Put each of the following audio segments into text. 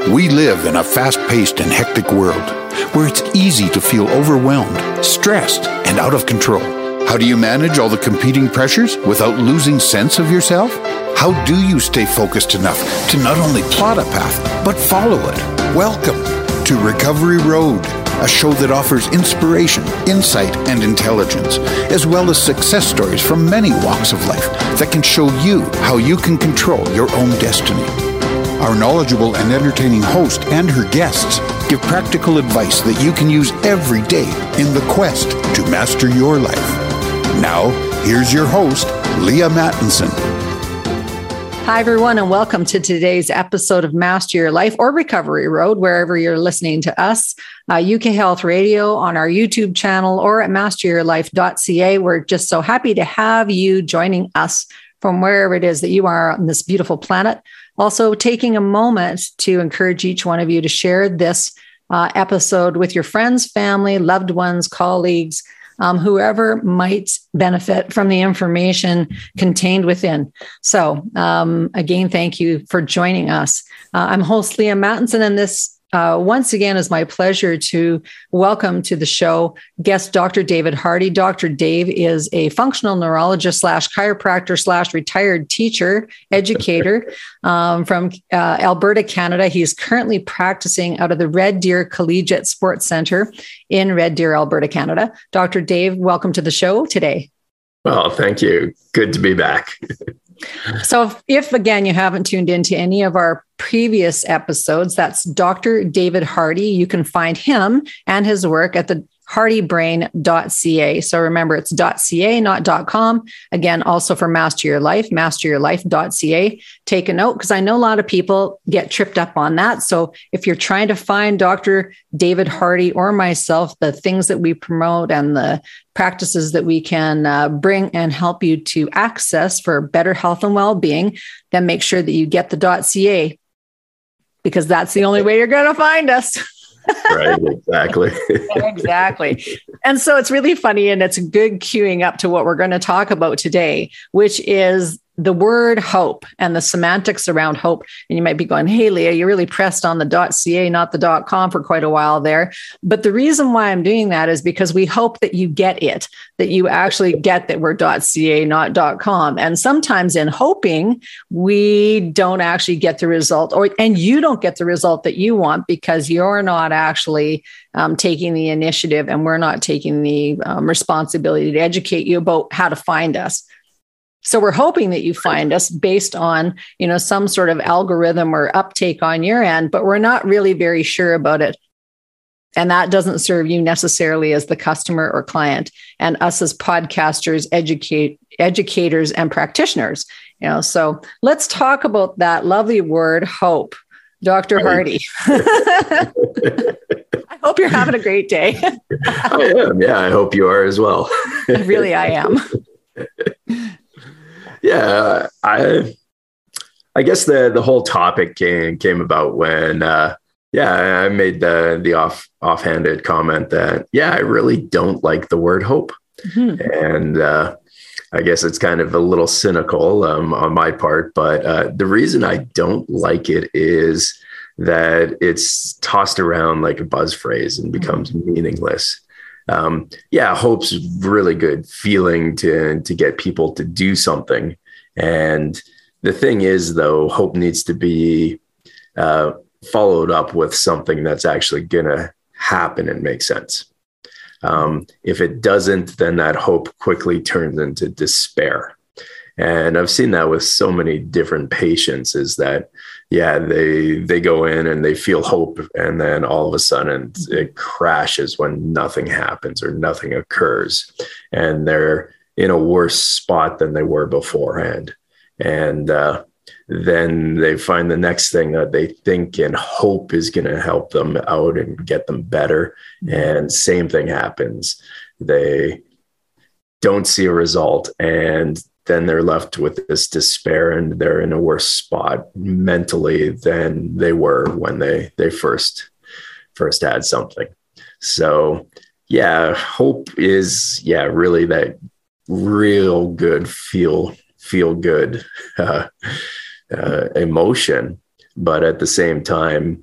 We live in a fast-paced and hectic world where it's easy to feel overwhelmed, stressed, and out of control. How do you manage all the competing pressures without losing sense of yourself? How do you stay focused enough to not only plot a path, but follow it? Welcome to Recovery Road, a show that offers inspiration, insight, and intelligence, as well as success stories from many walks of life that can show you how you can control your own destiny. Our knowledgeable and entertaining host and her guests give practical advice that you can use every day in the quest to master your life. Now, here's your host, Leah Mattinson. Hi, everyone, and welcome to today's episode of Master Your Life or Recovery Road, wherever you're listening to us, UK Health Radio, on our YouTube channel, or at masteryourlife.ca. We're just so happy to have you joining us from wherever it is that you are on this beautiful planet. Also, taking a moment to encourage each one of you to share this episode with your friends, family, loved ones, colleagues, whoever might benefit from the information contained within. So again, thank you for joining us. I'm host Leah Mattinson, and this once again is my pleasure to welcome to the show guest Dr. David Hardy. Dr. Dave is a functional neurologist / chiropractor / retired teacher, educator from Alberta, Canada. He's currently practicing out of the Red Deer Collegiate Sports Centre in Red Deer, Alberta, Canada. Dr. Dave, welcome to the show today. Well, thank you. Good to be back. So if again, you haven't tuned into any of our previous episodes, that's Dr. David Hardy. You can find him and his work at the hardybrain.ca. So remember, it's .ca, not .com. Again, also for Master Your Life, masteryourlife.ca. Take a note, because I know a lot of people get tripped up on that. So if you're trying to find Dr. David Hardy or myself, the things that we promote and the practices that we can bring and help you to access for better health and well-being, then make sure that you get the .ca, because that's the only way you're going to find us. Right, exactly. Exactly. And so it's really funny, and it's good queuing up to what we're going to talk about today, which is the word hope and the semantics around hope. And you might be going, hey, Leah, you really pressed on the .ca, not the .com for quite a while there. But the reason why I'm doing that is because we hope that you get it, that you actually get that we're .ca, not .com. And sometimes in hoping, we don't actually get the result, and you don't get the result that you want because you're not actually taking the initiative, and we're not taking the responsibility to educate you about how to find us. So we're hoping that you find us based on, some sort of algorithm or uptake on your end, but we're not really very sure about it. And that doesn't serve you necessarily as the customer or client, and us as podcasters, educators, and practitioners. So let's talk about that lovely word, hope. Dr. Hardy. I hope you're having a great day. I am. Yeah, I hope you are as well. Really, I am. Yeah, I guess the whole topic came about when I made the offhanded comment that I really don't like the word hope. Mm-hmm. And I guess it's kind of a little cynical on my part, but the reason I don't like it is that it's tossed around like a buzz phrase and becomes meaningless. Hope's really good feeling to get people to do something. And the thing is, though, hope needs to be followed up with something that's actually going to happen and make sense. If it doesn't, then that hope quickly turns into despair. And I've seen that with so many different patients, is that, they go in and they feel hope, and then all of a sudden it crashes when nothing happens or nothing occurs. And they're in a worse spot than they were beforehand. And then they find the next thing that they think and hope is going to help them out and get them better. And same thing happens. They don't see a result, and then they're left with this despair, and they're in a worse spot mentally than they were when they first had something. So hope is really that real good feel good emotion. But at the same time,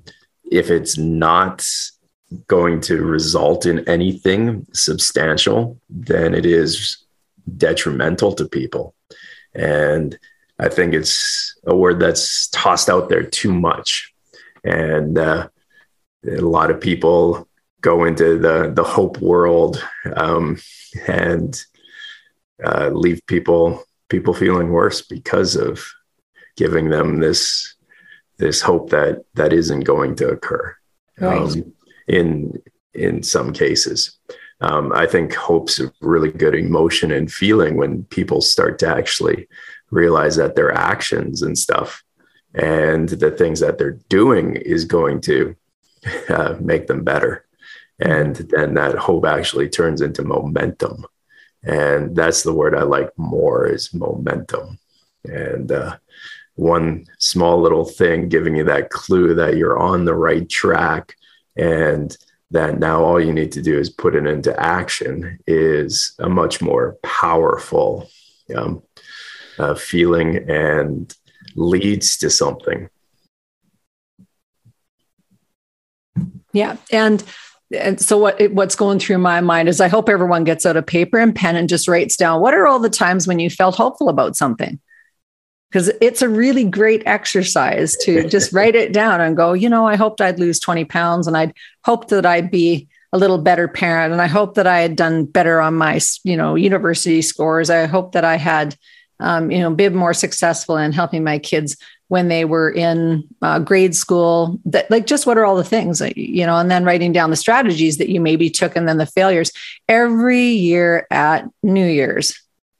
if it's not going to result in anything substantial, then it is detrimental to people. And I think it's a word that's tossed out there too much. And a lot of people go into the hope world and leave people feeling worse because of giving them this hope that isn't going to occur. Right. In some cases. I think hope's a really good emotion and feeling when people start to actually realize that their actions and stuff and the things that they're doing is going to make them better. And then that hope actually turns into momentum. And that's the word I like more, is momentum. And one small little thing giving you that clue that you're on the right track, and that now all you need to do is put it into action, is a much more powerful feeling and leads to something. Yeah. And so what's going through my mind is I hope everyone gets out a paper and pen and just writes down, what are all the times when you felt hopeful about something? Because it's a really great exercise to just write it down and go, I hoped I'd lose 20 pounds, and I'd hoped that I'd be a little better parent. And I hope that I had done better on my, university scores. I hope that I had, been more successful in helping my kids when they were in grade school. That, like, just what are all the things, and then writing down the strategies that you maybe took and then the failures every year at New Year's.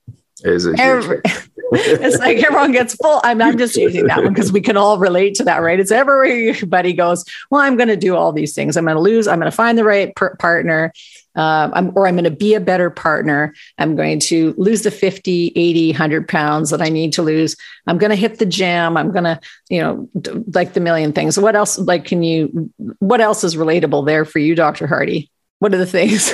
It's like everyone gets full. I'm just using that one because we can all relate to that, right? It's everybody goes, well, I'm going to do all these things. I'm going to lose. I'm going to find the right partner. I'm going to be a better partner. I'm going to lose the 50, 80, 100 pounds that I need to lose. I'm going to hit the gym. I'm going to, like the million things. What else? What else is relatable there for you, Dr. Hardy? What are the things?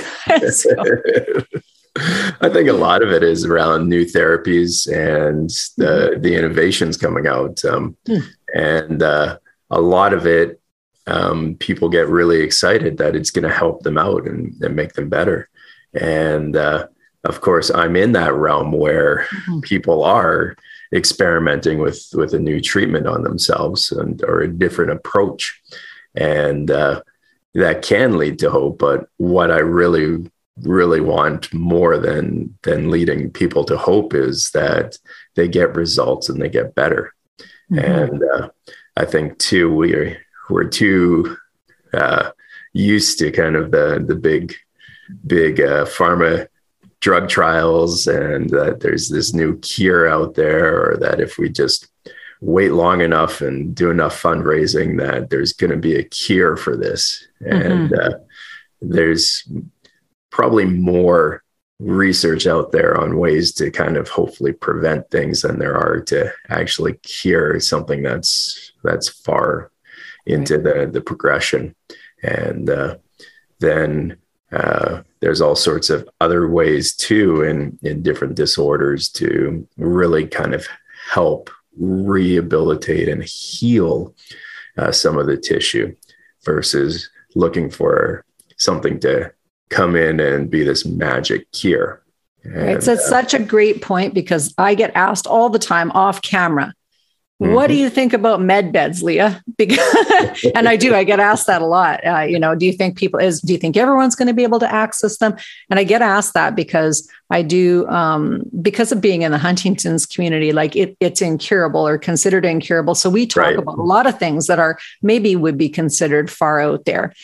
I think a lot of it is around new therapies and the innovations coming out. And a lot of it, people get really excited that it's going to help them out and make them better. And of course, I'm in that realm where people are experimenting with a new treatment on themselves or a different approach. And that can lead to hope. But what I really want more than leading people to hope is that they get results and they get better. And I think too, we're too used to kind of the big pharma drug trials, and that there's this new cure out there, or that if we just wait long enough and do enough fundraising, that there's going to be a cure for this. And there's probably more research out there on ways to kind of hopefully prevent things than there are to actually cure something that's far into the progression. And then there's all sorts of other ways too in different disorders to really kind of help rehabilitate and heal some of the tissue, versus looking for something to come in and be this magic cure. And, so it's such a great point, because I get asked all the time off camera, what do you think about med beds, Leah? And I get asked that a lot. Do you think everyone's going to be able to access them? And I get asked that because I do, because of being in the Huntington's community, like it's incurable or considered incurable. So we talk about a lot of things that would be considered far out there.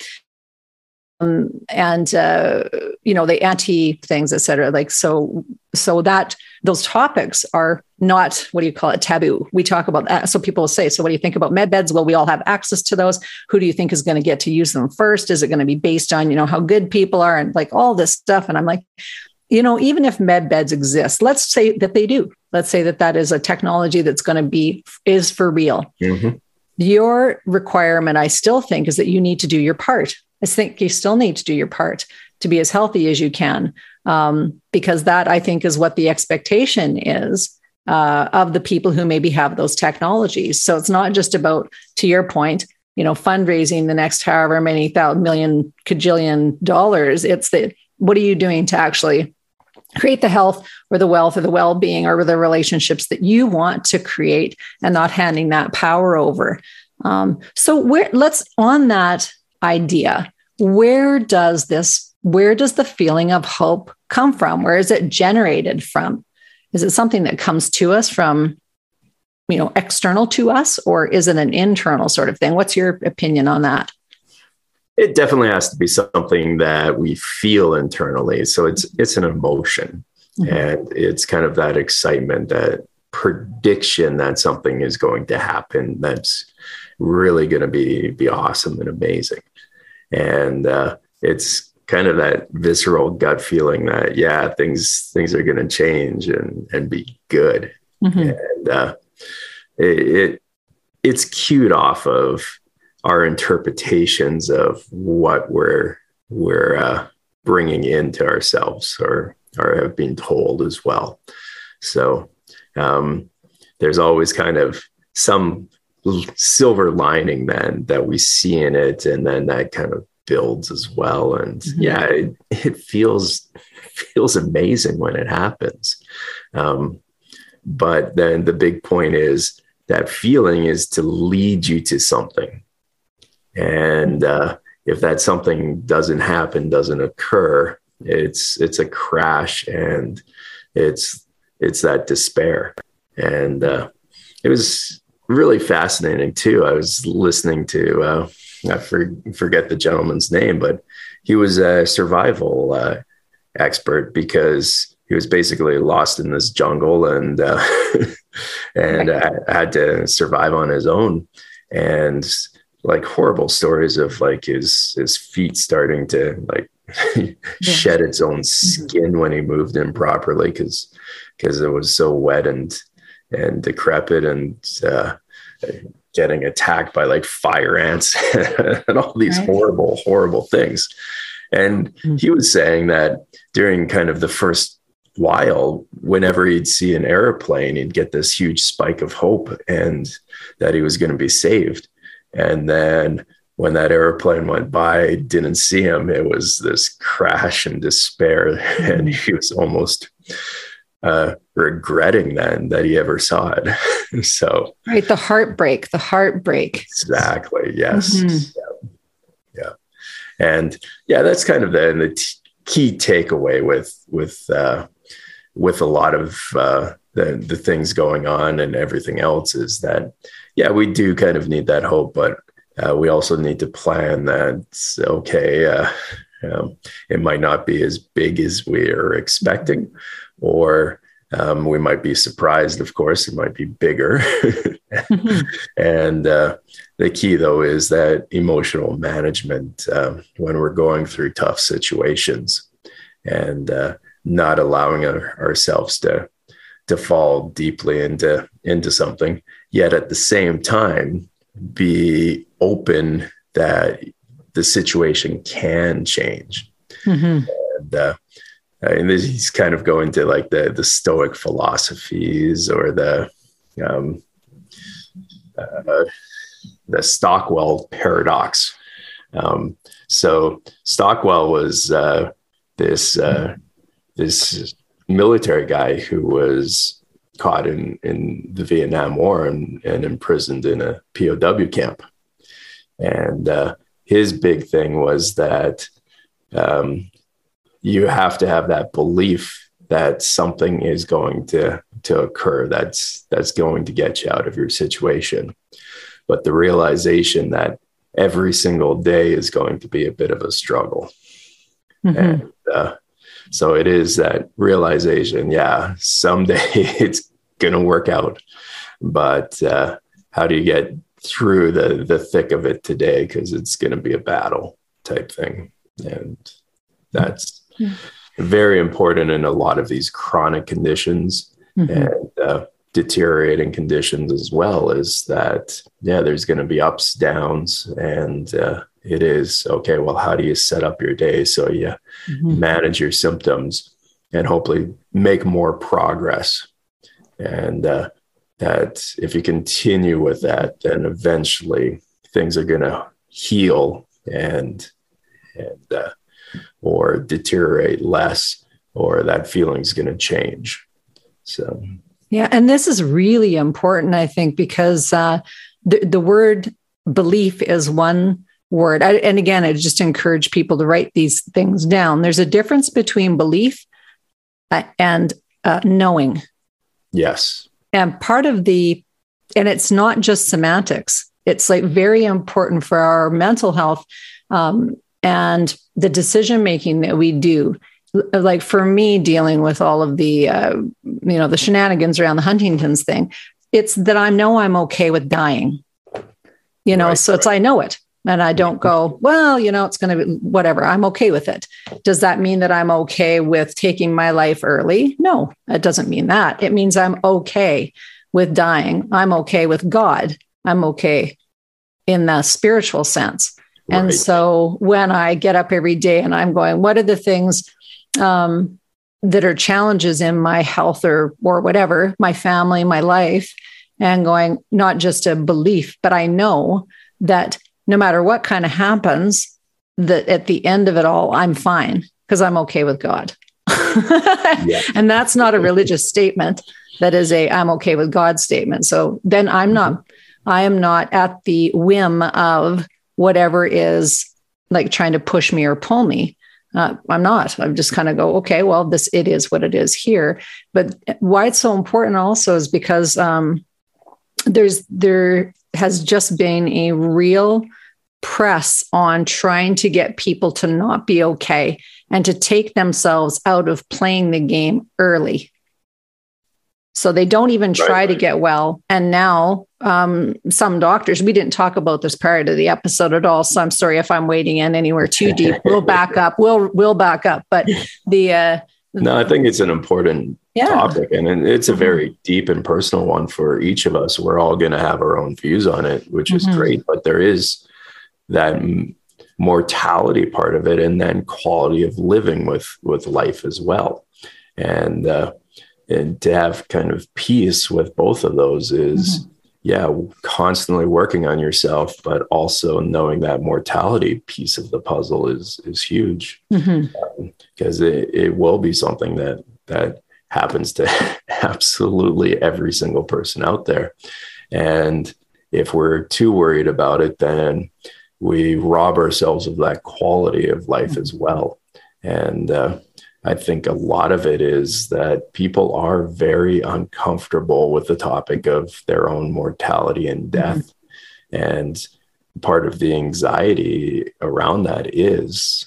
The anti things, et cetera. Like, so that those topics are not, taboo. We talk about that. So people will say, so what do you think about med beds? Well, we all have access to those. Who do you think is going to get to use them first? Is it going to be based on, how good people are and like all this stuff? And I'm like, even if med beds exist, let's say that they do. Let's say that is a technology that's going to is for real. Your requirement, I still think, is that you need to do your part. I think you still need to do your part to be as healthy as you can, because that, I think, is what the expectation is of the people who maybe have those technologies. So it's not just about, to your point, fundraising the next however many million cajillion dollars. It's that, what are you doing to actually create the health or the wealth or the well-being or the relationships that you want to create, and not handing that power over. So let's, on that idea, where does the feeling of hope come from? Where is it generated from? Is it something that comes to us from, external to us, or is it an internal sort of thing? What's your opinion on that? It definitely has to be something that we feel internally. So it's an emotion, and it's kind of that excitement, that prediction that something is going to happen that's really going to be awesome and amazing. And it's kind of that visceral gut feeling that, yeah, things are going to change and be good. And it's cued off of our interpretations of what we're bringing into ourselves or have been told as well. So there's always kind of some silver lining then that we see in it, and then that kind of builds as well. And it feels amazing when it happens. But then the big point is that feeling is to lead you to something. And if that something doesn't happen, doesn't occur, it's a crash, and it's that despair. And it was really fascinating too. I was listening to, I forget the gentleman's name, but he was a survival expert, because he was basically lost in this jungle and had to survive on his own. And like horrible stories of like his feet starting to like shed its own skin when he moved improperly because it was so wet and decrepit, and getting attacked by like fire ants and all these horrible things. And he was saying that during kind of the first while, whenever he'd see an airplane, he'd get this huge spike of hope and that he was going to be saved. And then when that airplane went by, didn't see him, it was this crash and despair. And he was almost regretting then that he ever saw it. So, right. The heartbreak. Exactly. Yes. Yeah. And that's kind of the key takeaway with a lot of the things going on and everything else, is that, we do kind of need that hope, but we also need to plan that, it might not be as big as we are expecting, or we might be surprised, of course, it might be bigger. And the key, though, is that emotional management when we're going through tough situations, and not allowing ourselves to fall deeply into something, yet at the same time be open that the situation can change. And he's kind of going to like the Stoic philosophies, or the Stockwell paradox. So Stockwell was this military guy who was caught in the Vietnam War and imprisoned in a POW camp. And his big thing was that you have to have that belief that something is going to occur that's going to get you out of your situation. But the realization that every single day is going to be a bit of a struggle. And so it is that realization, someday it's going to work out. But how do you get through the thick of it today? Because it's going to be a battle type thing. And that's very important in a lot of these chronic conditions and deteriorating conditions as well, is that, there's going to be ups, downs, and it is, okay, well, how do you set up your day so you manage your symptoms and hopefully make more progress? And that if you continue with that, then eventually things are going to heal and or deteriorate less, or that feeling's going to change. So, yeah. And this is really important, I think, because the word belief is one word. And again, I just encourage people to write these things down. There's a difference between belief and knowing. Yes. And part of and it's not just semantics. It's like very important for our mental health and the decision-making that we do. Like for me, dealing with all of the, the shenanigans around the Huntington's thing, it's that I know I'm okay with dying, so it's, I know it. And I don't go, well, it's going to be whatever. I'm okay with it. Does that mean that I'm okay with taking my life early? No, it doesn't mean that. It means I'm okay with dying. I'm okay with God. I'm okay in the spiritual sense. Right. And so when I get up every day and I'm going, what are the things that are challenges in my health or whatever, my family, my life, and going, not just a belief, but I know that no matter what kind of happens, that at the end of it all, I'm fine because I'm okay with God. Yeah. And that's not a religious statement. That is I'm okay with God statement. So then I am not at the whim of whatever is like trying to push me or pull me. I'm not. I'm just kind of go, okay, well, it is what it is here. But why it's so important also is because there has just been a real press on trying to get people to not be okay and to take themselves out of playing the game early. So they don't even try to get well. And now some doctors, we didn't talk about this prior to the episode at all. So I'm sorry if I'm wading in anywhere too deep. We'll back up. We'll back up. But no, I think it's an important topic, and it's a very deep and personal one for each of us. We're all going to have our own views on it, which is great. But there is that mortality part of it, and then quality of living with life as well. And to have kind of peace with both of those is, constantly working on yourself, but also knowing that mortality piece of the puzzle is huge, because it will be something that happens to absolutely every single person out there. And if we're too worried about it, then we rob ourselves of that quality of life as well. And I think a lot of it is that people are very uncomfortable with the topic of their own mortality and death. And part of the anxiety around that is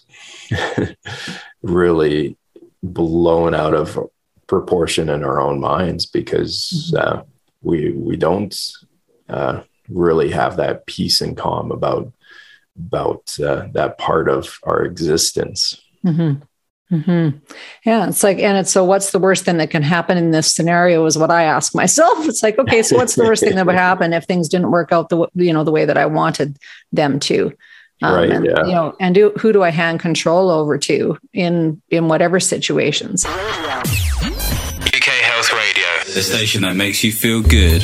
really blown out of proportion in our own minds, because we don't really have that peace and calm about that part of our existence. Yeah, it's like, so what's the worst thing that can happen in this scenario is what I ask myself. It's like, okay, so what's the worst thing that would happen if things didn't work out the way that I wanted them to? And who do I hand control over to in whatever situations? UK Health Radio, the station that makes you feel good.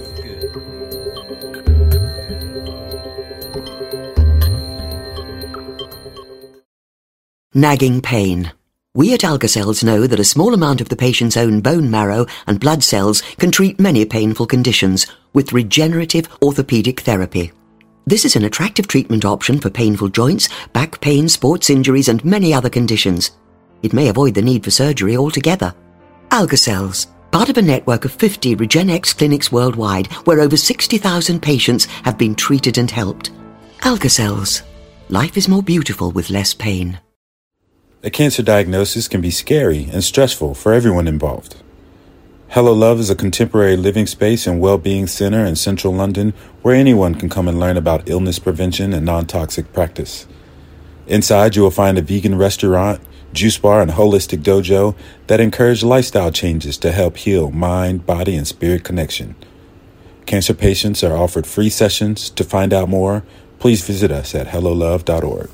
Nagging pain. We at Alka-Cells know that a small amount of the patient's own bone marrow and blood cells can treat many painful conditions with regenerative orthopedic therapy. This is an attractive treatment option for painful joints, back pain, sports injuries, and many other conditions. It may avoid the need for surgery altogether. Alka-Cells, part of a network of 50 RegenX clinics worldwide, where over 60,000 patients have been treated and helped. Alka-Cells. Life is more beautiful with less pain. A cancer diagnosis can be scary and stressful for everyone involved. Hello Love is a contemporary living space and well-being center in central London where anyone can come and learn about illness prevention and non-toxic practice. Inside, you will find a vegan restaurant, juice bar, and holistic dojo that encourage lifestyle changes to help heal mind, body, and spirit connection. Cancer patients are offered free sessions. To find out more, please visit us at hellolove.org.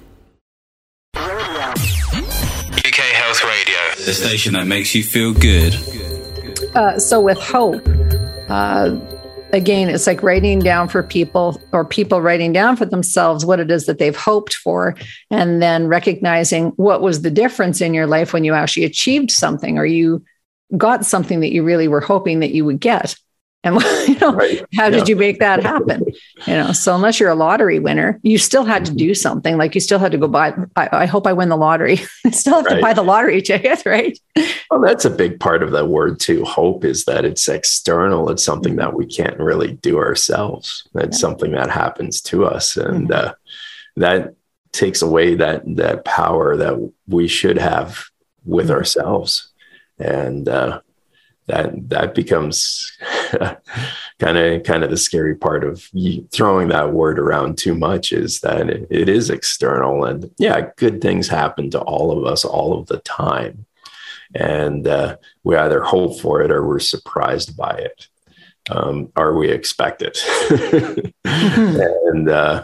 The station that makes you feel good. So with hope, again, it's like writing down for people, or people writing down for themselves what it is that they've hoped for, and then recognizing what was the difference in your life when you actually achieved something, or you got something that you really were hoping that you would get. And Right. how did you make that happen? So unless you're a lottery winner, you still had to do something. Like you still had to go buy. I hope I win the lottery. I still have to buy the lottery ticket, right? Well, that's a big part of that word too. Hope is that it's external. It's something that we can't really do ourselves. It's something that happens to us, and that takes away that power that we should have with ourselves, and that becomes kind of the scary part of throwing that word around too much, is that it is external, and good things happen to all of us all of the time. And we either hope for it or we're surprised by it, or we expect it. And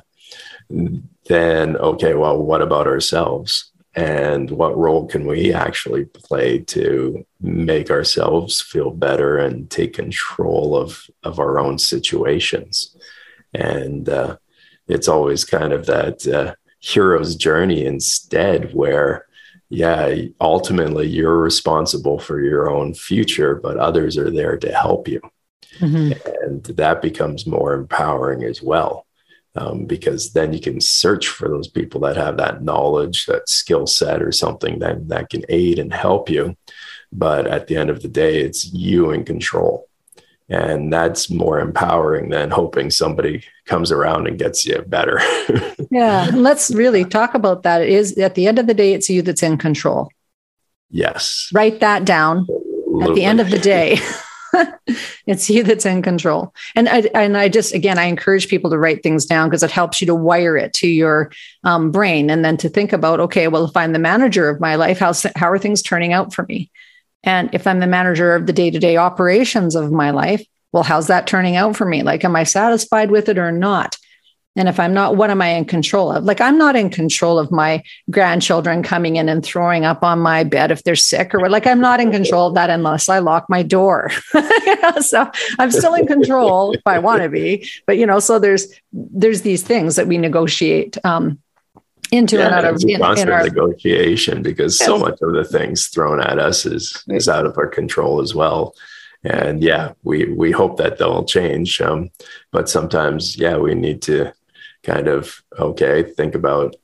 then, okay, well, what about ourselves? And what role can we actually play to make ourselves feel better and take control of our own situations? And it's always kind of that hero's journey instead, where, ultimately you're responsible for your own future, but others are there to help you. And that becomes more empowering as well. Because then you can search for those people that have that knowledge, that skill set, or something that can aid and help you. But at the end of the day, it's you in control. And that's more empowering than hoping somebody comes around and gets you better. Let's really talk about that. It is, at the end of the day, it's you that's in control. Yes. Write that down. Absolutely. At the end of the day. It's you that's in control. And I just, again, I encourage people to write things down, because it helps you to wire it to your brain, and then to think about, okay, well, if I'm the manager of my life, how are things turning out for me? And if I'm the manager of the day-to-day operations of my life, well, how's that turning out for me? Like, am I satisfied with it or not? And if I'm not, what am I in control of? Like, I'm not in control of my grandchildren coming in and throwing up on my bed if they're sick, or what. Like, I'm not in control of that unless I lock my door. So I'm still in control if I want to be. But, so there's these things that we negotiate into and out of constant negotiation, because so much of the things thrown at us is out of our control as well. And we hope that they'll change. But sometimes, we need to kind of, think about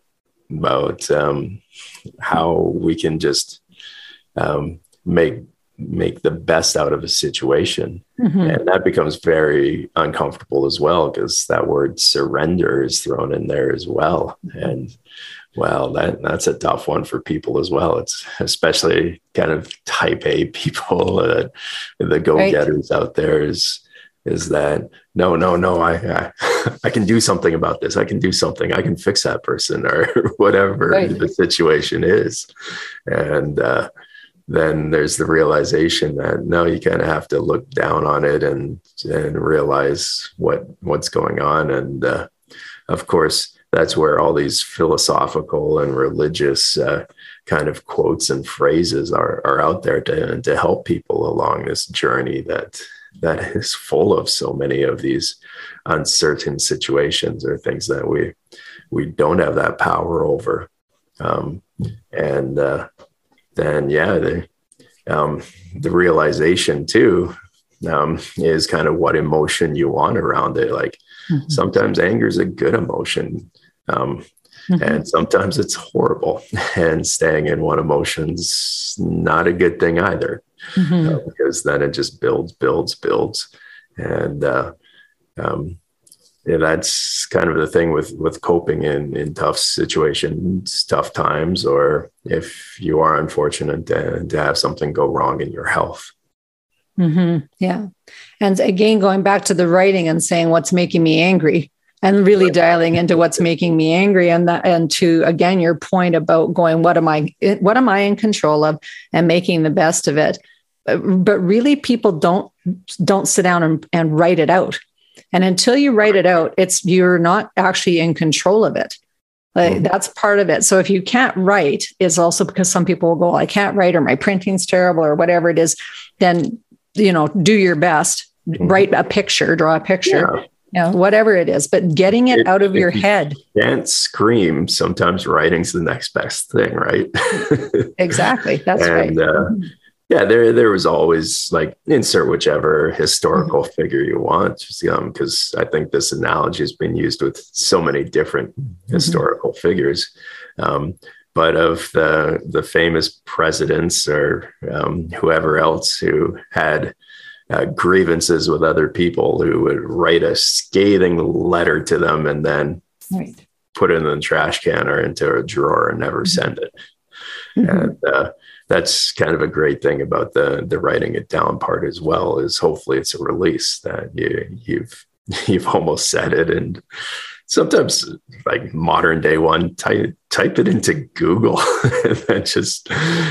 how we can just make the best out of a situation. And that becomes very uncomfortable as well, because that word surrender is thrown in there as well. And well, that's a tough one for people as well. It's especially kind of type A people, the go-getters out there, is that no, I can do something about this. I can do something. I can fix that person, or whatever the situation is. And then there's the realization that no, you kind of have to look down on it and realize what's going on. And of course, that's where all these philosophical and religious kind of quotes and phrases are out there to help people along this journey that is full of so many of these uncertain situations, or things that we don't have that power over. Then the realization too is kind of what emotion you want around it. Like, sometimes anger is a good emotion. And sometimes it's horrible, and staying in one emotion's not a good thing either, because then it just builds. And that's kind of the thing with coping in tough situations, tough times, or if you are unfortunate to have something go wrong in your health. Yeah. And again, going back to the writing and saying what's making me angry, and really dialing into what's making me angry, and to, again, your point about going, what am I in control of, and making the best of it. But really, people don't sit down and write it out. And until you write it out, you're not actually in control of it. Like, that's part of it. So if you can't write, it's also because some people will go, I can't write, or my printing's terrible, or whatever it is. Then, do your best. write a picture, draw a picture, whatever it is, but getting it out of your head. Can't scream. Sometimes writing's the next best thing, right? Exactly. That's right. Yeah, there was always like insert whichever historical figure you want, because I think this analogy has been used with so many different historical figures. But of the famous presidents or whoever else who had grievances with other people, who would write a scathing letter to them and then put it in the trash can or into a drawer and never send it. And that's kind of a great thing about the writing it down part as well, is hopefully it's a release that you've almost said it. And sometimes, like modern day one, type it into Google and then just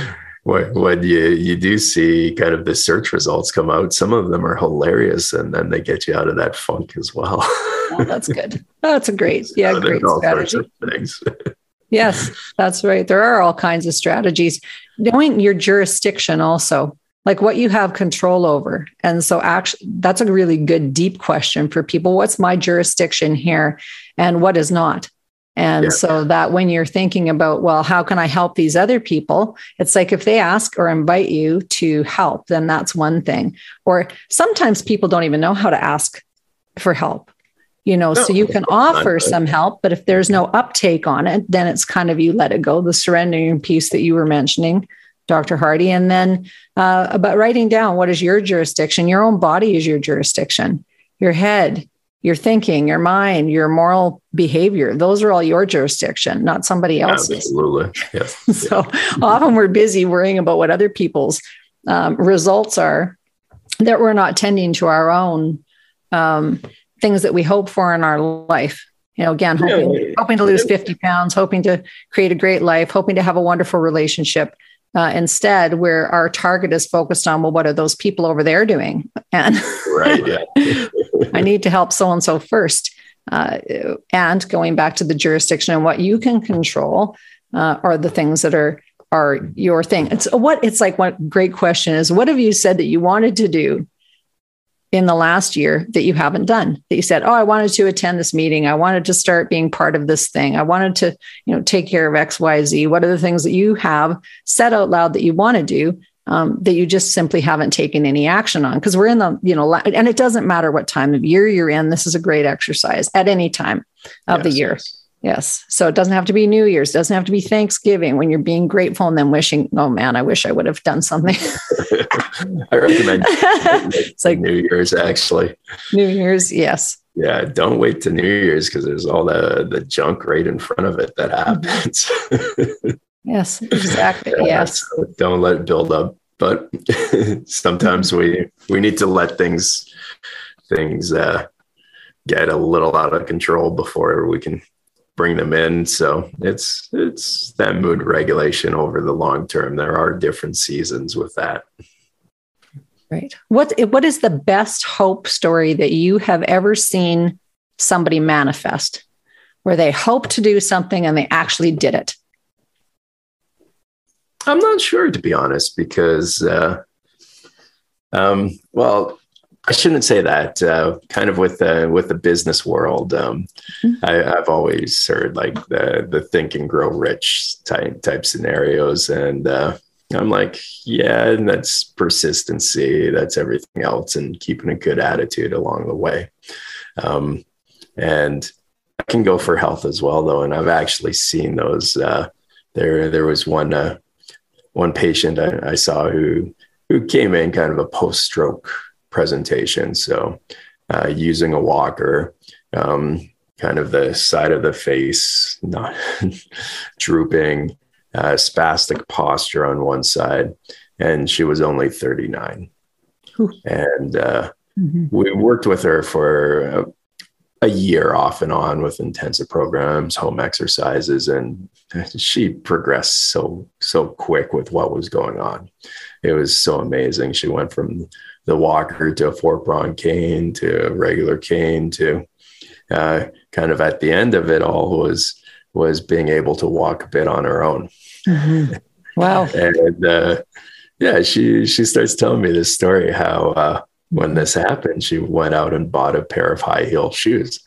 when you do see kind of the search results come out, some of them are hilarious, and then they get you out of that funk as well. Oh, that's good. That's a great strategy. Things. Yes, that's right. There are all kinds of strategies. Knowing your jurisdiction also, like what you have control over. And so actually, that's a really good, deep question for people. What's my jurisdiction here and what is not? And so that when you're thinking about, well, how can I help these other people? It's like if they ask or invite you to help, then that's one thing. Or sometimes people don't even know how to ask for help. So you can offer some help, but if there's no uptake on it, then it's kind of, you let it go, the surrendering piece that you were mentioning, Dr. Hardy. And then about writing down, what is your jurisdiction? Your own body is your jurisdiction, your head, your thinking, your mind, your moral behavior. Those are all your jurisdiction, not somebody else's. Absolutely. Yes. So often we're busy worrying about what other people's results are, that we're not tending to our own things that we hope for in our life. Again, hoping to lose 50 pounds, hoping to create a great life, hoping to have a wonderful relationship. Instead, where our target is focused on, well, what are those people over there doing? And I need to help so-and-so first. And going back to the jurisdiction and what you can control are the things that are your thing. It's like, what great question is, what have you said that you wanted to do in the last year that you haven't done, that you said, oh, I wanted to attend this meeting. I wanted to start being part of this thing. I wanted to, take care of X, Y, Z. What are the things that you have said out loud that you want to do that you just simply haven't taken any action on? Because we're in the, and it doesn't matter what time of year you're in. This is a great exercise at any time of the year. Yes. So it doesn't have to be New Year's, it doesn't have to be Thanksgiving, when you're being grateful and then wishing, oh man, I wish I would have done something. I recommend it's like New Year's, actually. New Year's. Yes. Yeah. Don't wait to New Year's, because there's all the junk right in front of it that happens. Yes, exactly. Yes. So don't let it build up. But sometimes we need to let things get a little out of control before we can bring them in. So it's that mood regulation over the long term. There are different seasons with that. Right. What is the best hope story that you have ever seen somebody manifest, where they hoped to do something and they actually did it? I'm not sure, to be honest, because, well, I shouldn't say that. Kind of with the business world, I've always heard like the think and grow rich type scenarios, and I'm like, yeah, and that's persistency, that's everything else, and keeping a good attitude along the way. And I can go for health as well, though, and I've actually seen those. There was one patient I saw who came in kind of a post-stroke presentation. So using a walker, kind of the side of the face, not drooping, spastic posture on one side. And she was only 39. Ooh. And we worked with her for a year off and on with intensive programs, home exercises, and she progressed so quick with what was going on. It was so amazing. She went from the walker to a 4-prong cane to a regular cane to kind of at the end of it all was being able to walk a bit on her own. Mm-hmm. Wow. And she starts telling me this story, how when this happened, she went out and bought a pair of high heel shoes.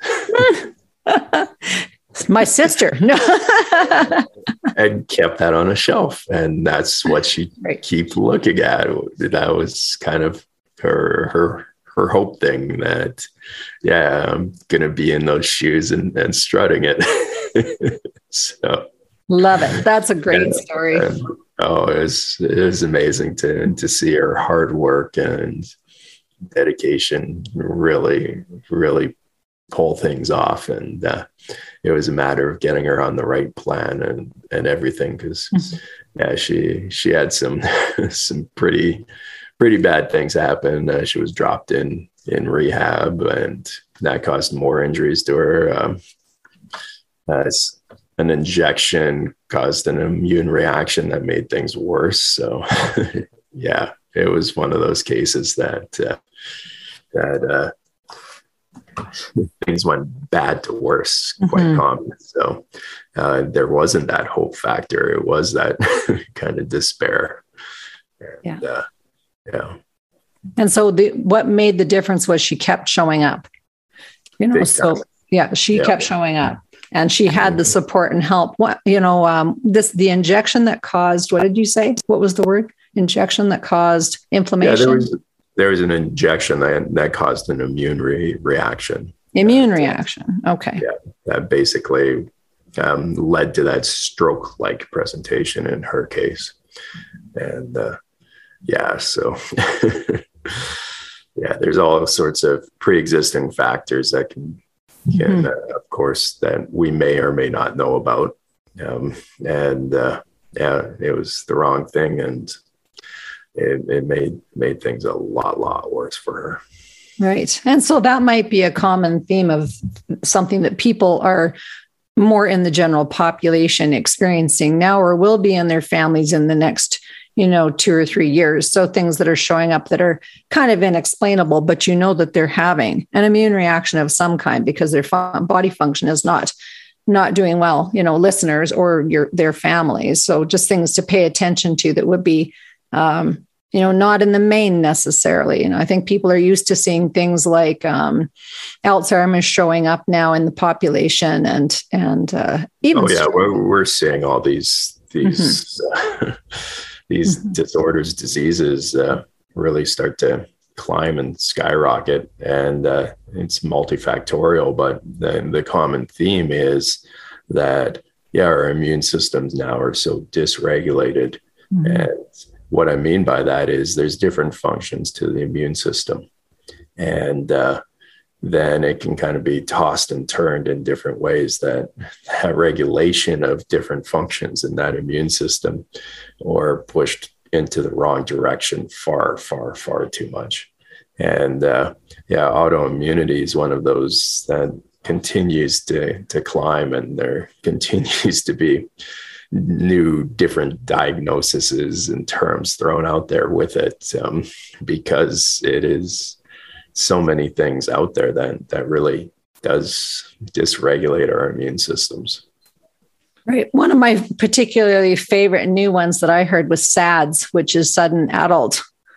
My sister. No. And kept that on a shelf. And that's what she keep looking at. That was kind of her hope thing that, yeah, I'm going to be in those shoes and strutting it. So love it. That's a great story. It was amazing to see her hard work and dedication really, really pull things off. And it was a matter of getting her on the right plan and everything. Cause she had some pretty bad things happen. She was dropped in rehab, and that caused more injuries to her. An injection caused an immune reaction that made things worse. So yeah, it was one of those cases that things went bad to worse quite common. So there wasn't that hope factor. It was that kind of despair. And, yeah. And so what made the difference was she kept showing up, she kept showing up, and she had the support and help. The injection that caused, what did you say? What was the word? Injection that caused inflammation? Yeah, there was an injection that caused an immune reaction. Immune reaction. Okay. Yeah. That basically led to that stroke-like presentation in her case. And so there's all sorts of pre-existing factors that can of course, that we may or may not know about. It was the wrong thing, and it made things a lot worse for her. Right. And so that might be a common theme of something that people are more in the general population experiencing now, or will be in their families in the next 2 or 3 years. So things that are showing up that are kind of inexplainable, but that they're having an immune reaction of some kind because their body function is not doing well, listeners or their families. So just things to pay attention to that would be, not in the main necessarily. I think people are used to seeing things like Alzheimer's showing up now in the population, and even we're seeing all these these disorders, diseases really start to climb and skyrocket, and it's multifactorial. But the common theme is that our immune systems now are so dysregulated, and what I mean by that is there's different functions to the immune system, and then it can kind of be tossed and turned in different ways, that regulation of different functions in that immune system or pushed into the wrong direction far too much. And autoimmunity is one of those that continues to climb, and there continues to be new different diagnoses and terms thrown out there with it, because it is so many things out there that really does dysregulate our immune systems. Right. One of my particularly favorite new ones that I heard was SADS, which is sudden adult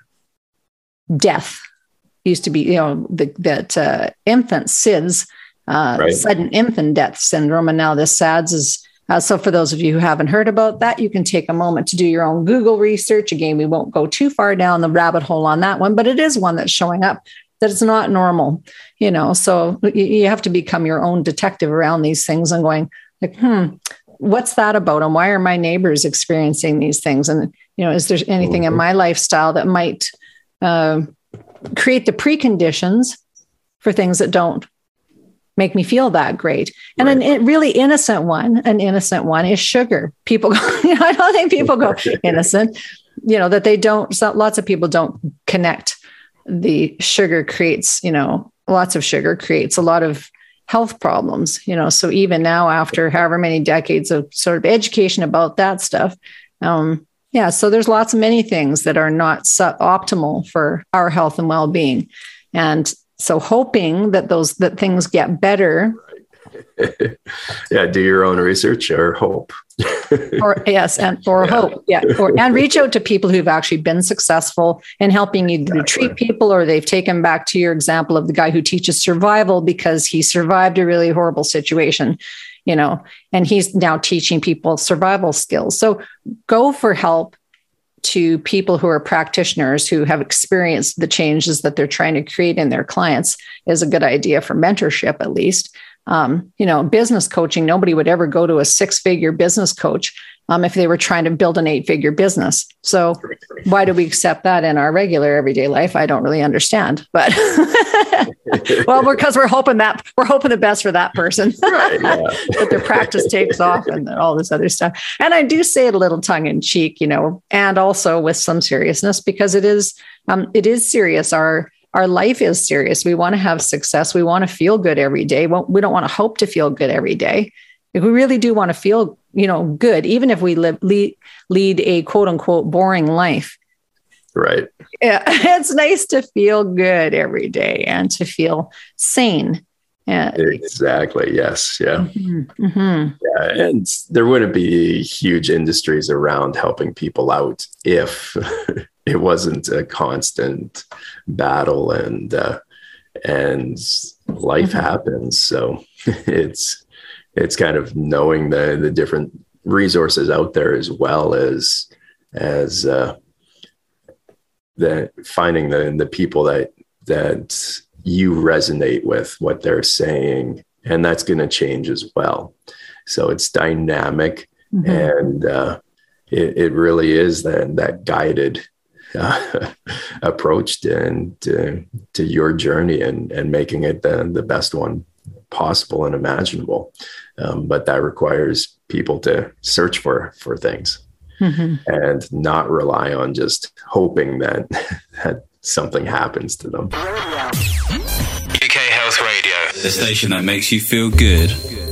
death. Used to be, that infant SIDS, sudden infant death syndrome. And now this SADS is, so for those of you who haven't heard about that, you can take a moment to do your own Google research. Again, we won't go too far down the rabbit hole on that one, but it is one that's showing up that it's not normal, so you have to become your own detective around these things and going like, what's that about? And why are my neighbors experiencing these things? And, is there anything in my lifestyle that might create the preconditions for things that don't make me feel that great? And a really innocent one is sugar. People go, I don't think people go innocent, that they don't, lots of people don't connect. The sugar creates, lots of sugar creates a lot of health problems, so even now, after however many decades of sort of education about that stuff, so there's many things that are not optimal for our health and well-being. And so hoping that that things get better. Do your own research or hope. Or yes, and or hope. Yeah. And reach out to people who've actually been successful in helping you to treat people, or they've taken back to your example of the guy who teaches survival because he survived a really horrible situation, and he's now teaching people survival skills. So go for help to people who are practitioners who have experienced the changes that they're trying to create in their clients is a good idea for mentorship, at least. Business coaching, nobody would ever go to a 6-figure business coach if they were trying to build an 8-figure business. So why do we accept that in our regular everyday life? I don't really understand, but well, because we're hoping the best for that person, Right, yeah. that their practice takes off and all this other stuff. And I do say it a little tongue in cheek, and also with some seriousness, because it is serious. Our life is serious. We want to have success. We want to feel good every day. We don't want to hope to feel good every day. If we really do want to feel, good, even if we lead a quote unquote boring life. Right. Yeah, it's nice to feel good every day and to feel sane. Exactly. Yes. Yeah. Mm-hmm. Yeah. And there wouldn't be huge industries around helping people out if it wasn't a constant battle, and life happens. So it's kind of knowing the different resources out there, as well as finding the people that you resonate with what they're saying, and that's going to change as well. So it's dynamic, and it really is that guided approach to your journey and making it the best one possible and imaginable. But that requires people to search for things and not rely on just hoping that something happens to them. UK Health Radio, the station that makes you feel good.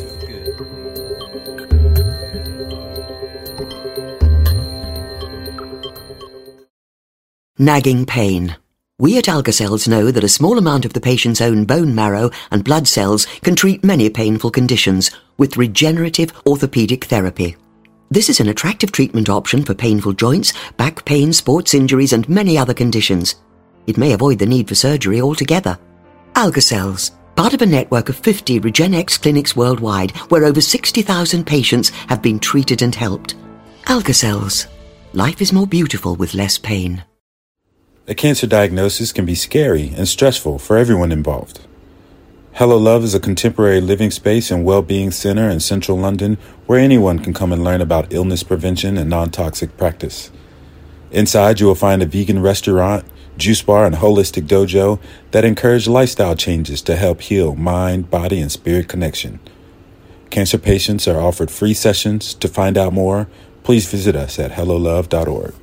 Nagging pain. We at AlgaCells know that a small amount of the patient's own bone marrow and blood cells can treat many painful conditions with regenerative orthopedic therapy. This is an attractive treatment option for painful joints, back pain, sports injuries, and many other conditions. It may avoid the need for surgery altogether. AlgaCells, part of a network of 50 RegenX clinics worldwide, where over 60,000 patients have been treated and helped. AlgaCells. Life is more beautiful with less pain. A cancer diagnosis can be scary and stressful for everyone involved. Hello Love is a contemporary living space and well-being center in central London where anyone can come and learn about illness prevention and non-toxic practice. Inside, you will find a vegan restaurant, juice bar, and holistic dojo that encourage lifestyle changes to help heal mind, body, and spirit connection. Cancer patients are offered free sessions. To find out more, please visit us at hellolove.org.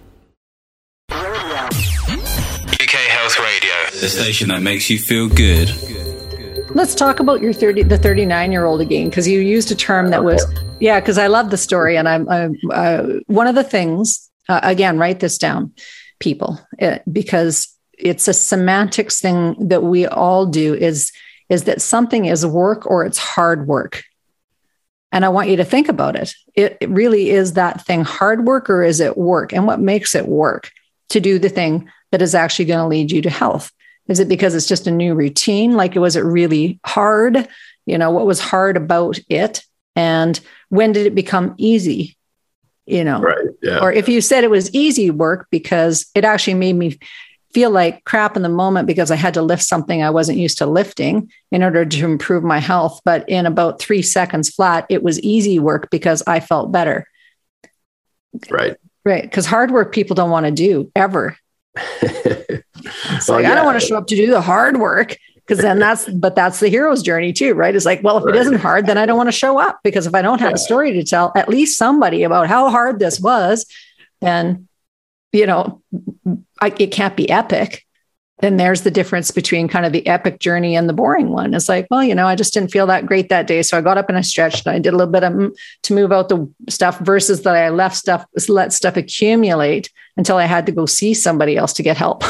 The station that makes you feel good. Let's talk about the 39-year-old again, because you used a term that was, because I love the story. And I'm one of the things, again, write this down, people, because it's a semantics thing that we all do is that something is work or it's hard work. And I want you to think about it. It really is that thing hard work, or is it work? And what makes it work to do the thing that is actually going to lead you to health? Is it because it's just a new routine? Was it really hard? What was hard about it? And when did it become easy? Right. Yeah. Or if you said it was easy work because it actually made me feel like crap in the moment because I had to lift something I wasn't used to lifting in order to improve my health. But in about 3 seconds flat, it was easy work because I felt better. Right. Right. Because hard work people don't want to do ever. It's I don't want to show up to do the hard work, because then that's the hero's journey too, right? It's like, well, if it isn't hard, then I don't want to show up, because if I don't have a story to tell, at least somebody about how hard this was, then, it can't be epic. Then there's the difference between kind of the epic journey and the boring one. It's like, well, I just didn't feel that great that day. So I got up and I stretched and I did a little bit to move out the stuff, versus that I let stuff accumulate until I had to go see somebody else to get help.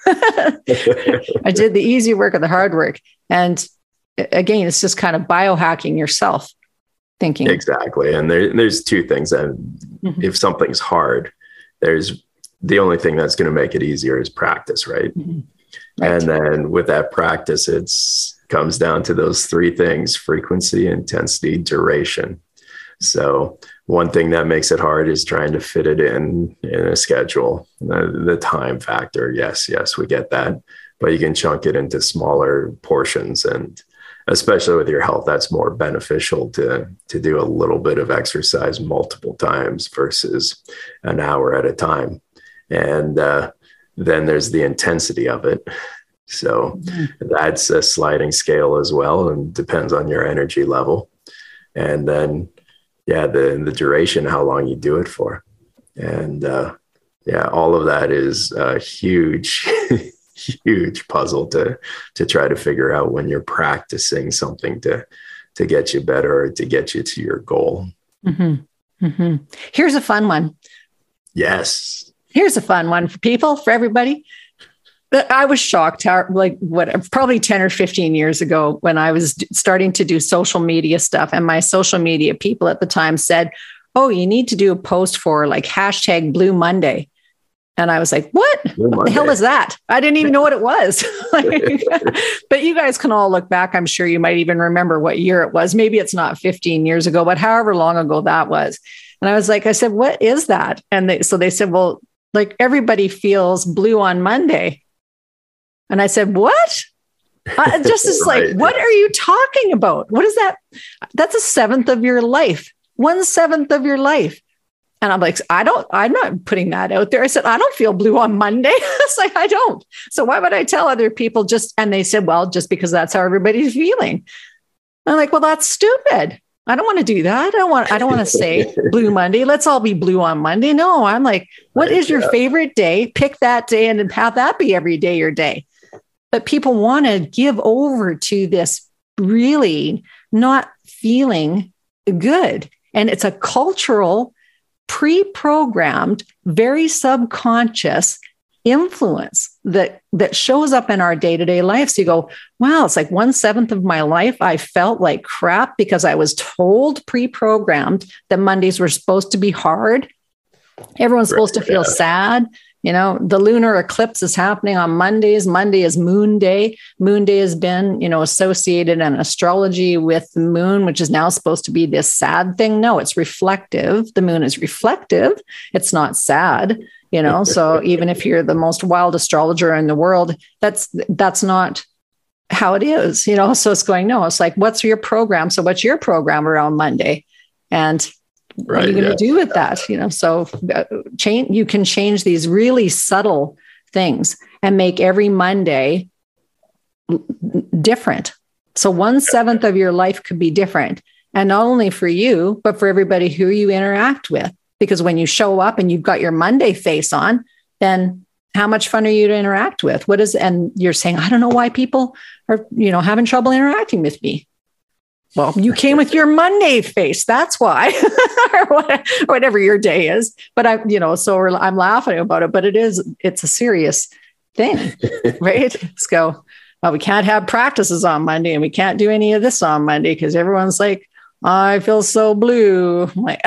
I did the easy work or the hard work. And again, it's just kind of biohacking yourself. thinking. Exactly. And there's two things that if something's hard, there's the only thing that's going to make it easier is practice, right? Right. And then with that practice, comes down to those three things: frequency, intensity, duration. So one thing that makes it hard is trying to fit it in a schedule. The time factor. Yes, we get that, but you can chunk it into smaller portions, and especially with your health, that's more beneficial to do a little bit of exercise multiple times versus an hour at a time. And then there's the intensity of it. So that's a sliding scale as well, and depends on your energy level. And then, the duration, how long you do it for. And all of that is a huge, huge puzzle to try to figure out when you're practicing something to get you better or to get you to your goal. Here's a fun one. Yes. Here's a fun one for people, for everybody. I was shocked how, probably 10 or 15 years ago when I was starting to do social media stuff, and my social media people at the time said, "Oh, you need to do a post for like hashtag Blue Monday." And I was like, what the hell is that? I didn't even know what it was. But you guys can all look back. I'm sure you might even remember what year it was. Maybe it's not 15 years ago, but however long ago that was. And I said, what is that? And they said, well, like everybody feels blue on Monday. And I said, what? Just as like, what are you talking about? What is that? That's a seventh of your life, 1/7 of your life. And I'm like, I'm not putting that out there. I said, I don't feel blue on Monday. I was like, I don't. So why would I tell other people and they said, well, just because that's how everybody's feeling. I'm like, well, that's stupid. I don't want to do that. I don't want to say Blue Monday. Let's all be blue on Monday. No, I'm like, what is your favorite day? Pick that day and have that be every day your day. But people want to give over to this really not feeling good. And it's a cultural, pre-programmed, very subconscious influence that shows up in our day-to-day life. So you go, wow, it's like 1/7 of my life I felt like crap because I was told, pre-programmed, that Mondays were supposed to be hard. Everyone's supposed to feel sad. The lunar eclipse is happening on Mondays. Monday is Moon Day. Moon Day has been, associated in astrology with the moon, which is now supposed to be this sad thing. No, it's reflective. The moon is reflective. It's not sad, So even if you're the most wild astrologer in the world, that's not how it is, So it's going, no, it's like, what's your program? So what's your program around Monday? And what are you going to do with that? So you can change these really subtle things and make every Monday different. So 1/7 of your life could be different. And not only for you, but for everybody who you interact with. Because when you show up and you've got your Monday face on, then how much fun are you to interact with? And you're saying, I don't know why people are, having trouble interacting with me. Well, you came with your Monday face. That's why, or whatever your day is. But I'm laughing about it, but it's a serious thing, right? Let's go. Well, we can't have practices on Monday and we can't do any of this on Monday because everyone's like, I feel so blue. I'm like,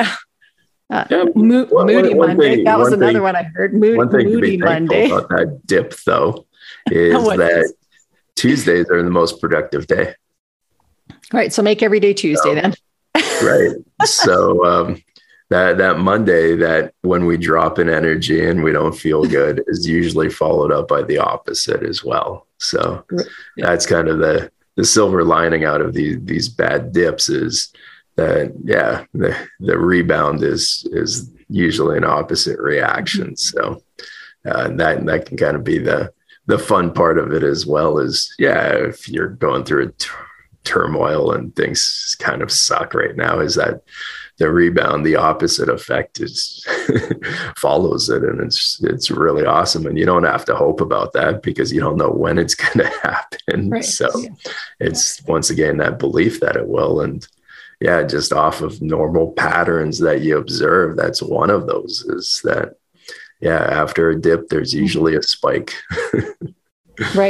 Moody Monday. That was another one I heard. Moody Monday. About that dip though, is that Tuesdays are the most productive day. Right. So make every day Tuesday then. Right. So that Monday, that when we drop in energy and we don't feel good, is usually followed up by the opposite as well. So that's kind of the silver lining out of these bad dips is that, the rebound is usually an opposite reaction. So that can kind of be the fun part of it as well as, if you're going through a turmoil and things kind of suck right now, is that the rebound, the opposite effect is follows it. And it's really awesome. And you don't have to hope about that because you don't know when it's going to happen. Right. So it's once again, that belief that it will. And just off of normal patterns that you observe, that's one of those is that, after a dip, there's usually a spike. Right.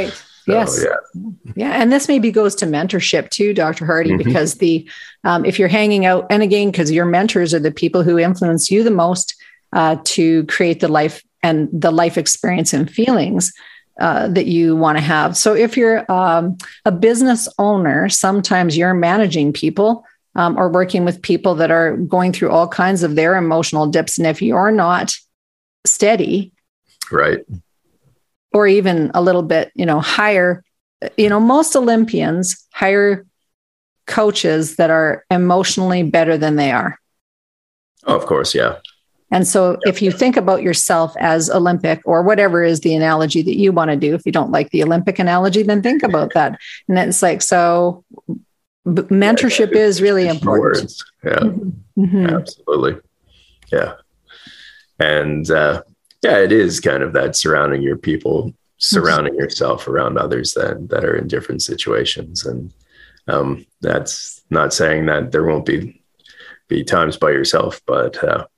Yes. Yeah. And this maybe goes to mentorship too, Dr. Hardy, because if you're hanging out, and again, because your mentors are the people who influence you the most to create the life and the life experience and feelings that you want to have. So if you're a business owner, sometimes you're managing people or working with people that are going through all kinds of their emotional dips. And if you're not steady, right, or even a little bit, higher, most Olympians hire coaches that are emotionally better than they are. Oh, of course. Yeah. And so if you think about yourself as Olympic, or whatever is the analogy that you want to do, if you don't like the Olympic analogy, then think about that. And it's like, so mentorship is really important. Words. Yeah, absolutely. Yeah. And it is kind of that surrounding yourself around others that are in different situations. And that's not saying that there won't be times by yourself, but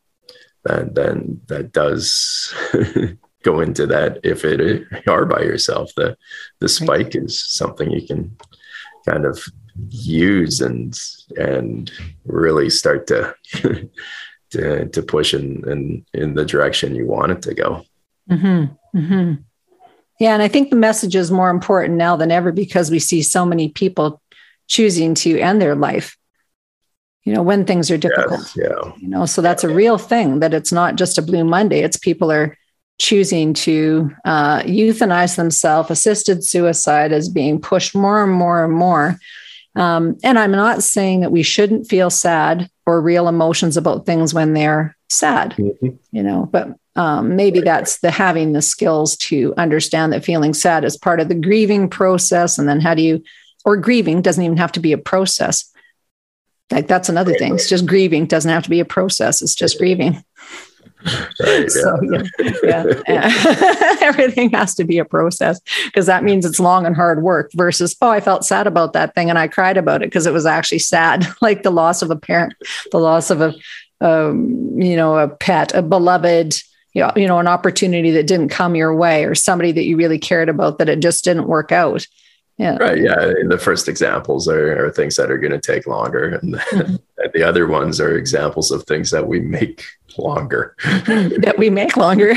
that does go into that. If it are by yourself, the spike is something you can kind of use and really start to push in the direction you want it to go. Yeah. And I think the message is more important now than ever, because we see so many people choosing to end their life, when things are difficult. Yeah. So that's a real thing, that it's not just a Blue Monday. It's people are choosing to euthanize themselves. Assisted suicide is being pushed more and more and more. And I'm not saying that we shouldn't feel sad or real emotions about things when they're sad, but maybe that's having the skills to understand that feeling sad is part of the grieving process. And then grieving doesn't even have to be a process. Like, that's another thing. It's just grieving. It doesn't have to be a process. It's just grieving. Right, So, everything has to be a process, because that means it's long and hard work versus, I felt sad about that thing and I cried about it because it was actually sad, like the loss of a parent, the loss of a pet, a beloved, an opportunity that didn't come your way, or somebody that you really cared about that it just didn't work out. Yeah. Right. Yeah. And the first examples are things that are going to take longer. And the other ones are examples of things that we make longer. That we make longer.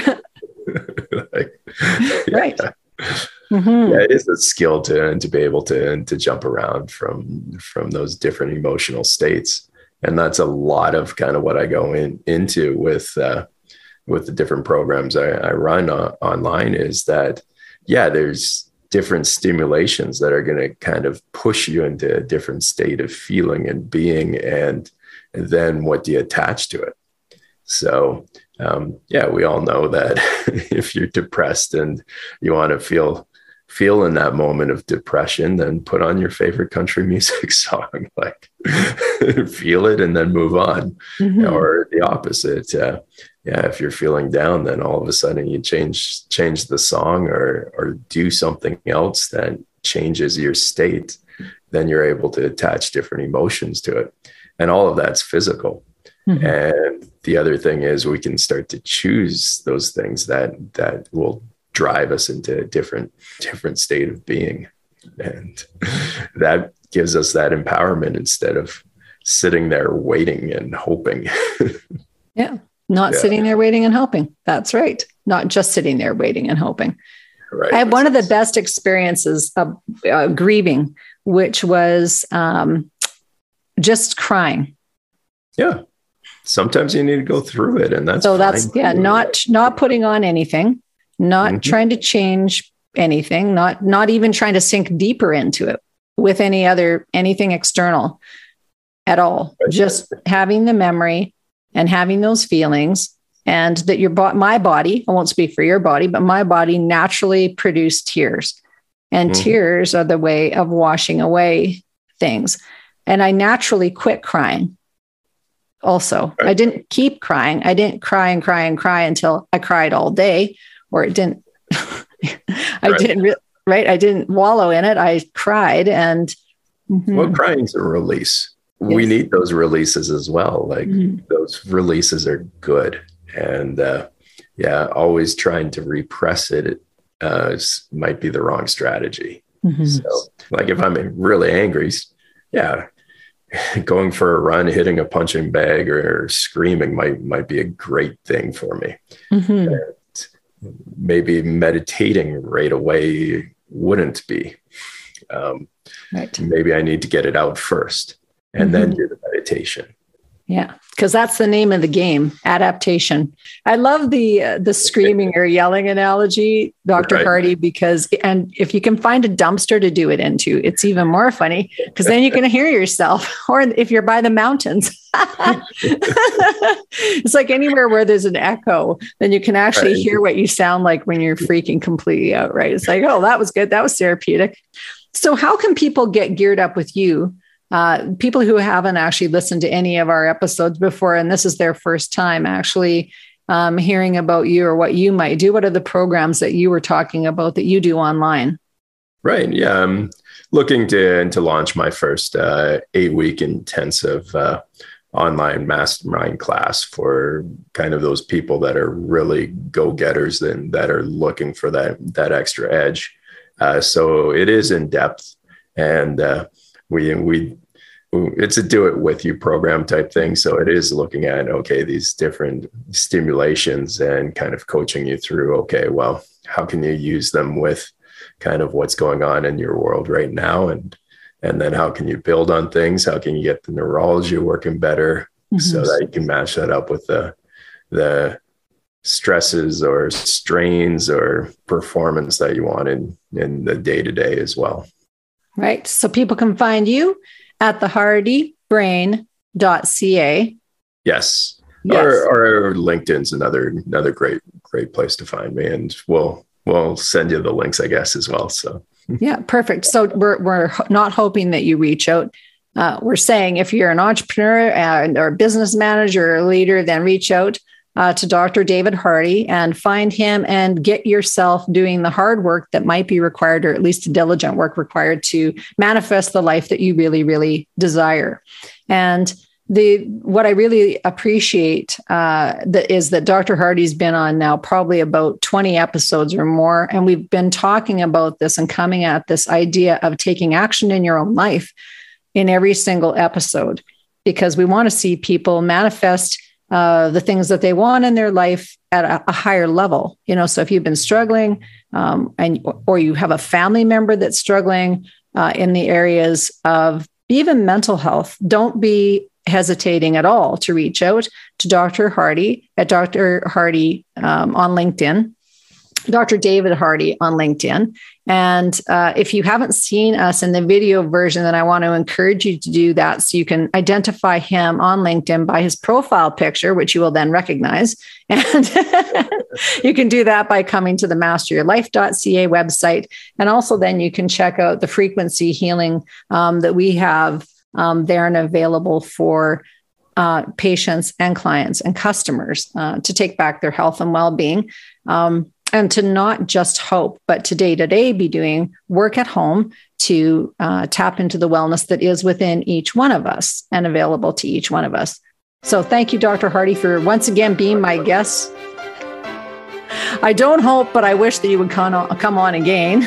Right. Yeah, it is a skill to be able to jump around from those different emotional states. And that's a lot of kind of what I go into with the different programs I run online, is that, there's different stimulations that are going to kind of push you into a different state of feeling and being, and then what do you attach to it? So, we all know that if you're depressed and you want to feel in that moment of depression, then put on your favorite country music song, like feel it and then move on. Or the opposite. If you're feeling down, then all of a sudden you change the song or do something else that changes your state. Then you're able to attach different emotions to it. And all of that's physical. And the other thing is, we can start to choose those things that will drive us into a different state of being. And that gives us that empowerment instead of sitting there waiting and hoping. Sitting there waiting and hoping. That's right. Not just sitting there waiting and hoping. Right. I had one of the best experiences of grieving, which was just crying. Yeah. Sometimes you need to go through it, and that's not putting on anything, not trying to change anything, not even trying to sink deeper into it with anything external at all. Right. Just having the memory and having those feelings, and that my body, I won't speak for your body, but my body naturally produced tears, and tears are the way of washing away things. And I naturally quit crying. Also, I didn't keep crying. I didn't cry and cry and cry until I cried all day, or it didn't, I didn't wallow in it. I cried. And well, crying's a release. Yes. We need those releases as well. Like those releases are good. And always trying to repress it might be the wrong strategy. So like if I'm really angry, going for a run, hitting a punching bag or screaming might be a great thing for me. And maybe meditating right away wouldn't be. Maybe I need to get it out first and then do the meditation. Yeah, because that's the name of the game, adaptation. I love the screaming or yelling analogy, Dr. Hardy, and if you can find a dumpster to do it into, it's even more funny because then you can hear yourself. Or if you're by the mountains, it's like anywhere where there's an echo, then you can actually hear what you sound like when you're freaking completely out, right? It's like, oh, that was good. That was therapeutic. So how can people get geared up with you? People who haven't actually listened to any of our episodes before, and this is their first time actually hearing about you or what you might do. What are the programs that you were talking about that you do online? Right. Yeah. I'm looking to launch my first 8-week intensive online mastermind class for kind of those people that are really go-getters and that are looking for that extra edge. So it is in depth, and it's a do it with you program type thing. So it is looking at, okay, these different stimulations and kind of coaching you through, okay, well, how can you use them with kind of what's going on in your world right now? And then how can you build on things? How can you get the neurology working better so that you can match that up with the stresses or strains or performance that you want in the day-to-day as well. Right. So people can find you at thehardybrain.ca. Yes. Or LinkedIn's another great place to find me, and we'll send you the links, I guess, as well. So yeah, perfect. So we're not hoping that you reach out. We're saying if you're an entrepreneur or a business manager or a leader, then reach out to Dr. David Hardy and find him and get yourself doing the hard work that might be required, or at least the diligent work required to manifest the life that you really, really desire. And what I really appreciate is that Dr. Hardy's been on now probably about 20 episodes or more. And we've been talking about this and coming at this idea of taking action in your own life in every single episode, because we want to see people manifest the things that they want in their life at a higher level. So if you've been struggling or you have a family member that's struggling in the areas of even mental health, don't be hesitating at all to reach out to Dr. Hardy at Dr. Hardy on LinkedIn, Dr. David Hardy on LinkedIn. And if you haven't seen us in the video version, then I want to encourage you to do that so you can identify him on LinkedIn by his profile picture, which you will then recognize. And you can do that by coming to the masteryourlife.ca website. And also then you can check out the frequency healing that we have there and available for patients and clients and customers to take back their health and well-being. And to not just hope, but to day-to-day be doing work at home to tap into the wellness that is within each one of us and available to each one of us. So thank you, Dr. Hardy, for once again being my guest. I don't hope, but I wish that you would come on again.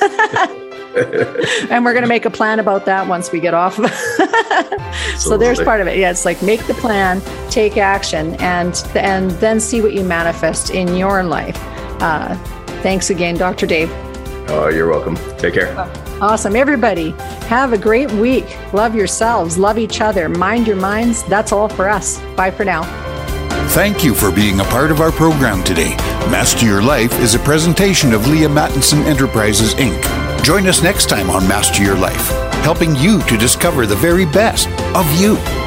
And we're going to make a plan about that once we get off. So there's part of it. Yeah, it's like make the plan, take action, and then see what you manifest in your life. Thanks again, Dr. Dave. Oh, you're welcome. Take care. Awesome. Everybody, have a great week. Love yourselves. Love each other. Mind your minds. That's all for us. Bye for now. Thank you for being a part of our program today. Master Your Life is a presentation of Leah Mattinson Enterprises, Inc. Join us next time on Master Your Life, helping you to discover the very best of you.